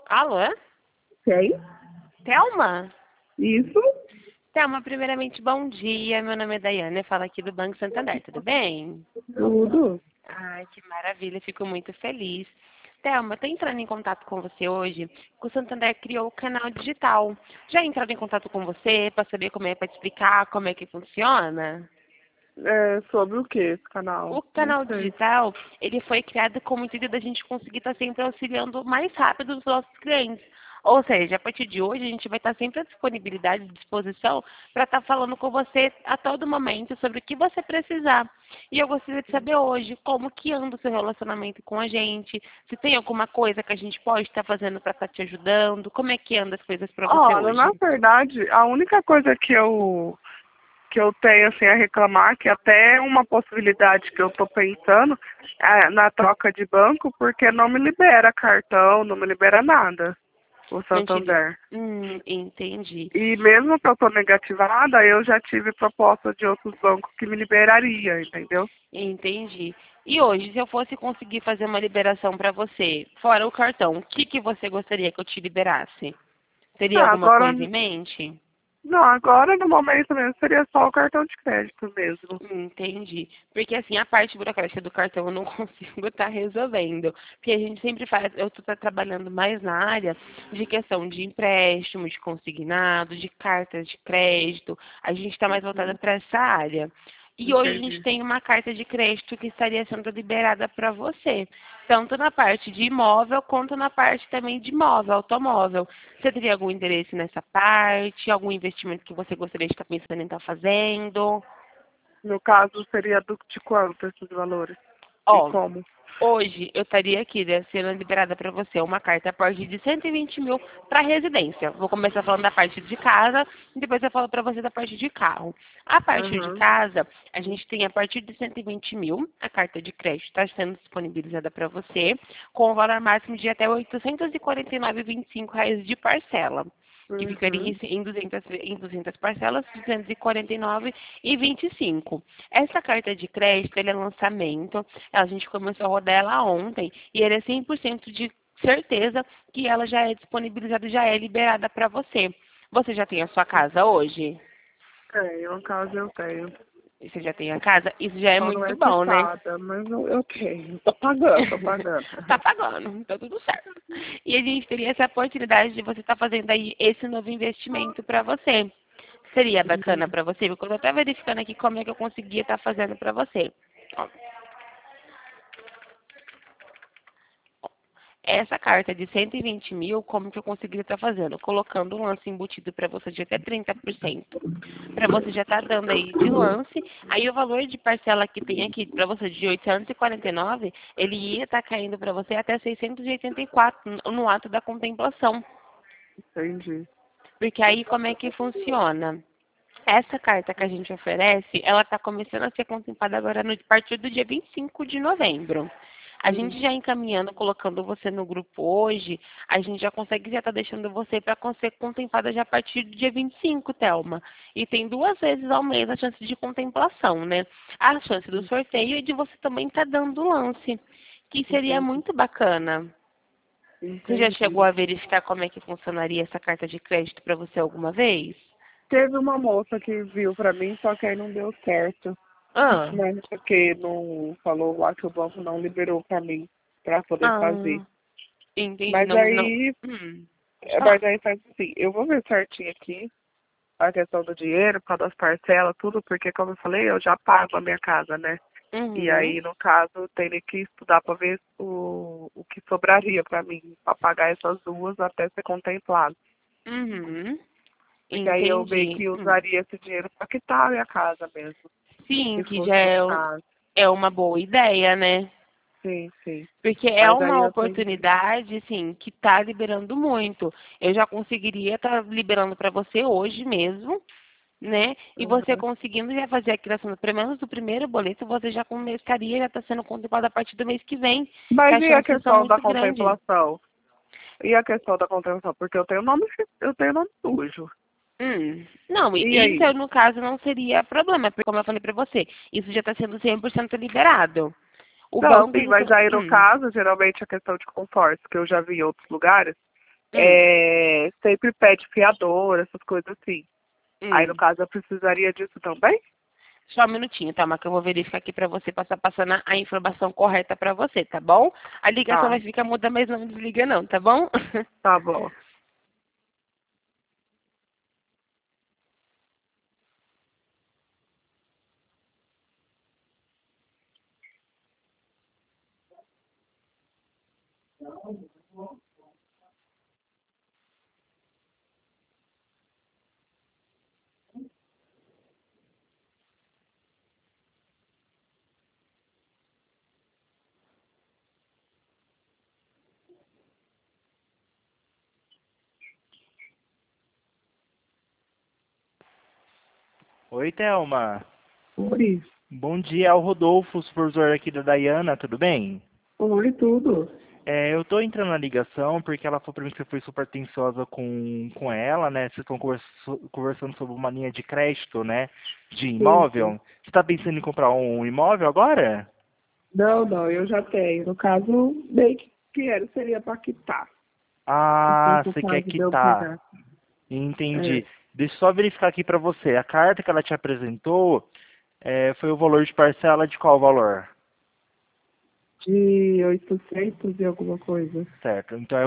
Alô? Quem? Thelma? Isso? Thelma, primeiramente, bom dia. Meu nome é Daiane, eu falo aqui do Banco Santander, tudo bem? Tudo. Ai, que maravilha, fico muito feliz. Thelma, estou entrando em contato com você hoje, que o Santander criou o canal digital. Já entraram em contato com você para saber como é, para te explicar como é que funciona? É sobre o que esse O canal? Não canal sei. digital, ele foi criado com o intuito da gente conseguir estar sempre auxiliando mais rápido os nossos clientes. Ou seja, a partir de hoje, a gente vai estar sempre à disponibilidade, à disposição, para estar falando com você a todo momento sobre o que você precisar. E eu gostaria de saber hoje como que anda o seu relacionamento com a gente, se tem alguma coisa que a gente pode estar fazendo para estar te ajudando, como é que anda as coisas para você Olha, na hoje. verdade, a única coisa que eu tenho assim a reclamar, que até é uma possibilidade que eu tô pensando, é na troca de banco, porque não me libera cartão, não me libera nada, o Não te... Santander. Entendi. E mesmo que eu tô negativada, eu já tive proposta de outros bancos que me liberaria, entendeu? Entendi. E hoje, se eu fosse conseguir fazer uma liberação para você, fora o cartão, o que que você gostaria que eu te liberasse? Teria Ah, alguma agora coisa em mente? não, agora no momento mesmo seria só o cartão de crédito mesmo. Entendi. Porque assim, a parte burocrática do cartão eu não consigo estar resolvendo. Porque a gente sempre faz, eu estou trabalhando mais na área de questão de empréstimo, de consignado, de cartas de crédito. A gente está mais voltada para essa área. E hoje a gente Entendi. tem uma carta de crédito que estaria sendo liberada para você, tanto na parte de imóvel quanto na parte também de imóvel, automóvel. Você teria algum interesse nessa parte? Algum investimento que você gostaria de estar pensando em estar fazendo? No caso, seria de quanto esses valores? E Ó, como? hoje eu estaria aqui, né, sendo liberada para você uma carta a partir de 120 mil para residência. Vou começar falando da parte de casa e depois eu falo para você da parte de carro. A parte de Aham. casa, a gente tem a partir de 120 mil, a carta de crédito está sendo disponibilizada para você, com o valor máximo de até R$ 849,25 de parcela. Que ficaria Uhum. em 200 parcelas, R$ 249,25. Essa carta de crédito, ele é lançamento, a gente começou a rodar ela ontem e ele é 100% de certeza que ela já é disponibilizada, já é liberada para você. Você já tem a sua casa hoje? Tenho, no caso eu tenho. Você já tem a casa? Isso já é Só não muito é bom, né? quitada, mas eu tenho. Tô pagando, tô pagando. Tá pagando, tá tudo certo. E a gente teria essa oportunidade de você estar fazendo aí esse novo investimento para você. Seria bacana para você? Porque eu tô até verificando aqui como é que eu conseguia estar fazendo para você. Ó, essa carta de 120 mil, como que eu conseguiria estar fazendo? Colocando um lance embutido para você de até 30%. Para você já estar dando aí de lance. Aí o valor de parcela que tem aqui para você de 849, ele ia estar caindo para você até 684 no ato da contemplação. Entendi. Porque aí como é que funciona? Essa carta que a gente oferece, ela está começando a ser contemplada agora no a partir do dia 25 de novembro. A Hum. gente já encaminhando, colocando você no grupo hoje, a gente já consegue já estar deixando você para ser contemplada já a partir do dia 25, Thelma. E tem 2 vezes ao mês a chance de contemplação, né? A chance do sorteio e de você também estar dando lance, que seria Entendi. muito bacana. Você já chegou Entendi. a verificar como é que funcionaria essa carta de crédito para você alguma vez? Teve uma moça que viu pra mim, só que aí não deu certo. Ah, Né? Porque não falou lá que o banco não liberou pra mim pra poder fazer. ah, entendi. Mas Não, não. aí, Pode falar. mas aí faz assim, eu vou ver certinho aqui a questão do dinheiro, por causa das parcelas, tudo, porque como eu falei, eu já pago a minha casa, né? E Uhum, aí, no caso, eu teria que estudar para ver o que sobraria para mim, para pagar essas duas até ser contemplado. uhum, Porque aí eu meio entendi. que usaria esse dinheiro para quitar a minha casa mesmo, Sim, se que já fosse o caso. é uma boa ideia, né? Sim, sim. Porque é Mas aí uma eu tenho. oportunidade, assim, que está liberando muito. Eu já conseguiria estar liberando para você hoje mesmo, né? E você Uhum. conseguindo já fazer a criação, pelo menos do primeiro boleto, você já começaria, já está sendo contemplado a partir do mês que vem, que Mas as e a chances são questão da muito grandes. contemplação? E a questão da contemplação? Porque eu tenho nome sujo. Não, E isso aí? no caso não seria problema, porque como eu falei para você, isso já está sendo 100% liberado. O Não, banco, sim, ele só... mas aí no caso, geralmente a questão de consórcio, que eu já vi em outros lugares, Hum, sempre pede fiador, essas coisas assim. Aí, no hum. caso, eu precisaria disso também? Só um minutinho, tá? Mas que eu vou verificar aqui pra você, passar passando a informação correta pra você, tá bom? A ligação Tá, vai ficar muda, mas não desliga não, tá bom? tá bom. Oi, Thelma. Oi, Bom dia, é o Rodolfo, supervisor aqui da Dayana, tudo bem? oi, tudo. Eu tô entrando na ligação porque ela falou pra mim que você foi super atenciosa com ela, né? Vocês estão conversando sobre uma linha de crédito, né? De Sim, sim. imóvel. Você tá pensando em comprar um imóvel agora? Não, não, eu já tenho. No caso, bem que quero, seria para quitar. Se Ah, fosse o você quer caso de eu quitar. pegar. Entendi. É, Deixa eu só verificar aqui pra você. A carta que ela te apresentou foi o valor de parcela de qual valor? de 800 e alguma coisa. Certo, então é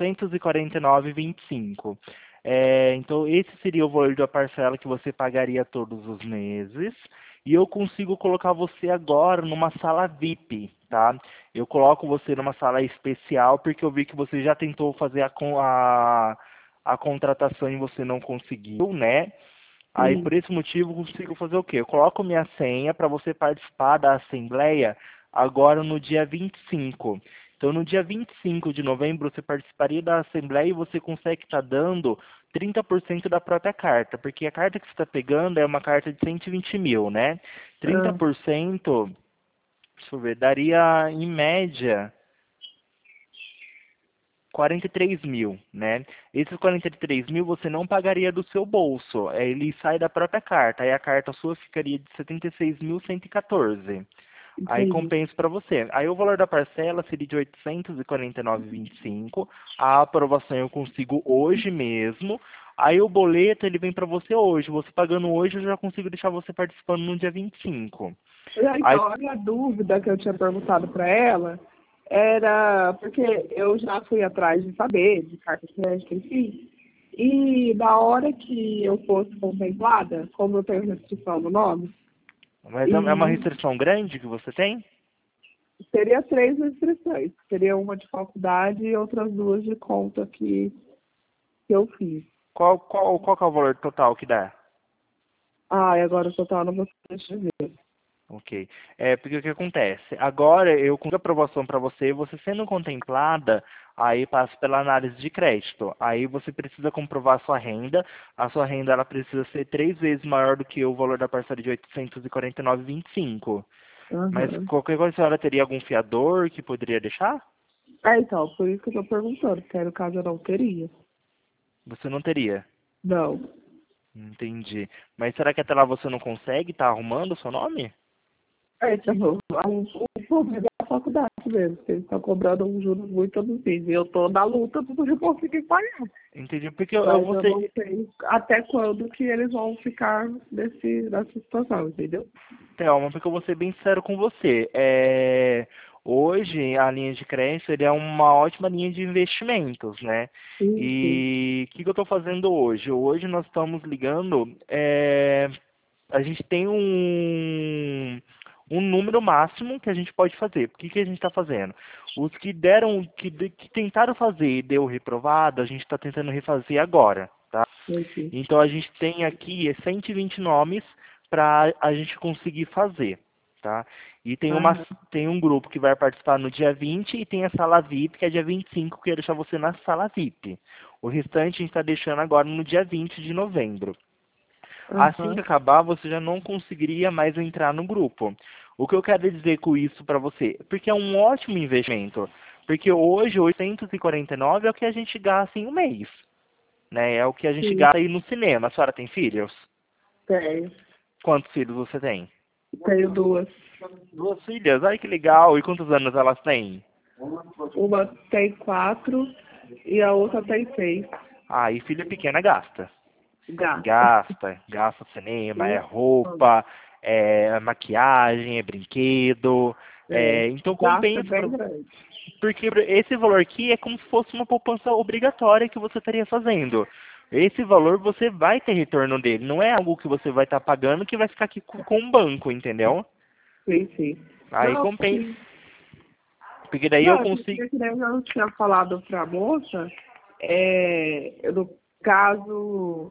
849,25. Então esse seria o valor da parcela que você pagaria todos os meses. E eu consigo colocar você agora numa sala VIP, tá? Eu coloco você numa sala especial porque eu vi que você já tentou fazer a contratação e você não conseguiu, né? Aí Sim. por esse motivo eu consigo fazer o quê? Eu coloco minha senha para você participar da assembleia agora no dia 25. Então no dia 25 de novembro você participaria da assembleia e você consegue estar dando 30% da própria carta, porque a carta que você está pegando é uma carta de 120 mil, né? Ah, 30%, deixa eu ver, daria em média 43 mil, né? Esses 43 mil você não pagaria do seu bolso, ele sai da própria carta, aí a carta sua ficaria de 76.114. Aí entendi. compensa para você. Aí o valor da parcela seria de 849,25. A aprovação eu consigo hoje mesmo. Aí o boleto ele vem para você hoje. Você pagando hoje eu já consigo deixar você participando no dia 25. Aí, Então, a minha dúvida que eu tinha perguntado para ela era porque eu já fui atrás de saber de carta de crédito, enfim. E na hora que eu fosse contemplada, como eu tenho restrição no nome, mas é uma e restrição grande que você tem? seria três restrições. Seria uma de faculdade e outras duas de conta que eu fiz. Qual que é o valor total que dá? Ah, e agora o total não vou deixa eu ver. Ok. Porque o que acontece? Agora eu com a aprovação para você, você sendo contemplada, aí passa pela análise de crédito. Aí você precisa comprovar a sua renda ela precisa ser 3 vezes maior do que o valor da parcela de 849,25. Mas Aham. qualquer coisa a senhora teria algum fiador que poderia deixar? Então, por isso que eu tô perguntando, porque aí no caso eu não teria. Você não teria. Não. Entendi. Mas será que até lá você não consegue estar arrumando o seu nome? Então, o problema é a faculdade mesmo, porque eles estão cobrando um juros muito abusivos. E eu tô na luta para eu conseguir pagar. Entendi. Porque eu Mas vou eu ser. não sei até quando que eles vão ficar nessa situação, entendeu? Thelma, porque eu vou ser bem sincero com você. Hoje, a linha de crédito ele é uma ótima linha de investimentos, né? Sim, sim. E o que eu estou fazendo hoje? Hoje nós estamos ligando, a gente tem um número máximo que a gente pode fazer. O que a gente está fazendo? Os que que tentaram fazer e deu reprovado, a gente está tentando refazer agora, tá? Entendi. Então a gente tem aqui 120 nomes para a gente conseguir fazer, tá? E Aham. tem um grupo que vai participar no dia 20 e tem a sala VIP, que é dia 25, que eu ia deixar você na sala VIP. O restante a gente está deixando agora no dia 20 de novembro. Assim que Aham. acabar, você já não conseguiria mais entrar no grupo. O que eu quero dizer com isso para você? Porque é um ótimo investimento. Porque hoje, 849 é o que a gente gasta em um mês, né? É o que a gente Sim, gasta aí no cinema. A senhora tem filhos? tenho. Quantos filhos você tem? Tenho duas. 2 filhas? Ai, que legal. E quantos anos elas têm? Uma tem 4 e a outra tem 6. Ah, e filha pequena gasta. Gasta. Gasta cinema, é roupa, é maquiagem, é brinquedo. Então Gasta compensa, bem grande. porque esse valor aqui é como se fosse uma poupança obrigatória que você estaria fazendo. Esse valor você vai ter retorno dele, não é algo que você vai estar pagando que vai ficar aqui com o banco, entendeu? Sim, sim. Aí Não, compensa, sim. porque daí eu Não, consigo. porque que nem eu tinha falado pra moça, no caso,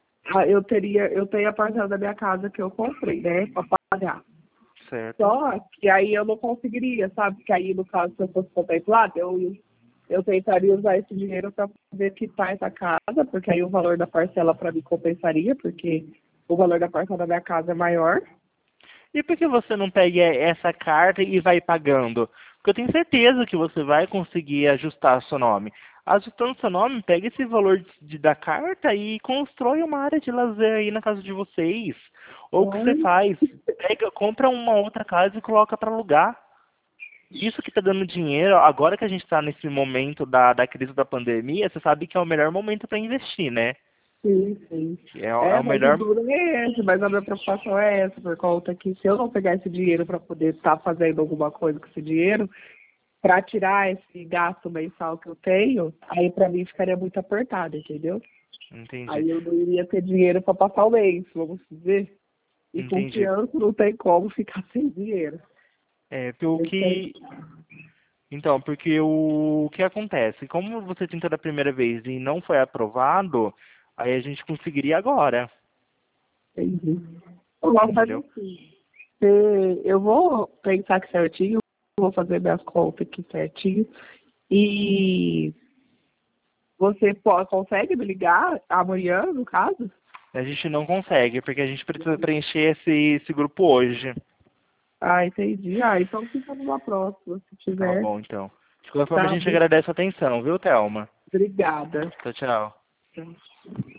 eu tenho a parcela da minha casa que eu comprei, né, pra pagar. Certo. Só que aí eu não conseguiria, sabe? Que aí, no caso, se eu fosse contemplado, eu tentaria usar esse dinheiro para poder quitar essa casa, porque aí o valor da parcela para mim compensaria, porque o valor da parcela da minha casa é maior. E por que você não pega essa carta e vai pagando? Porque eu tenho certeza que você vai conseguir ajustar seu nome. Ajustando seu nome, pega esse valor da carta e constrói uma área de lazer aí na casa de vocês. Ou o que você Então, faz? Pega, compra uma outra casa e coloca para alugar. Isso que está dando dinheiro, agora que a gente está nesse momento da crise da pandemia, você sabe que é o melhor momento para investir, né? sim, sim. É o Mas o melhor. duro é esse, mas a minha preocupação é essa, por conta que se eu não pegar esse dinheiro para poder estar fazendo alguma coisa com esse dinheiro, para tirar esse gasto mensal que eu tenho, aí para mim ficaria muito apertado, entendeu? Entendi. Aí eu não iria ter dinheiro para passar o mês, vamos dizer. E com Entendi. criança não tem como ficar sem dinheiro. Pelo Eu que. tenho- Então, porque o que acontece? Como você tentou da primeira vez e não foi aprovado, aí a gente conseguiria agora, Entendi. Vamos fazer entendeu? assim. Eu vou pensar aqui certinho, vou fazer minhas contas aqui certinho. E você consegue me ligar amanhã, no caso? A gente não consegue, porque a gente precisa preencher esse grupo hoje. Ah, entendi. Ah, então fica numa próxima, se Tá tiver. bom, então. De qualquer forma, a Tá, gente agradece a atenção, viu, Thelma? obrigada. Tchau, tchau. Tchau.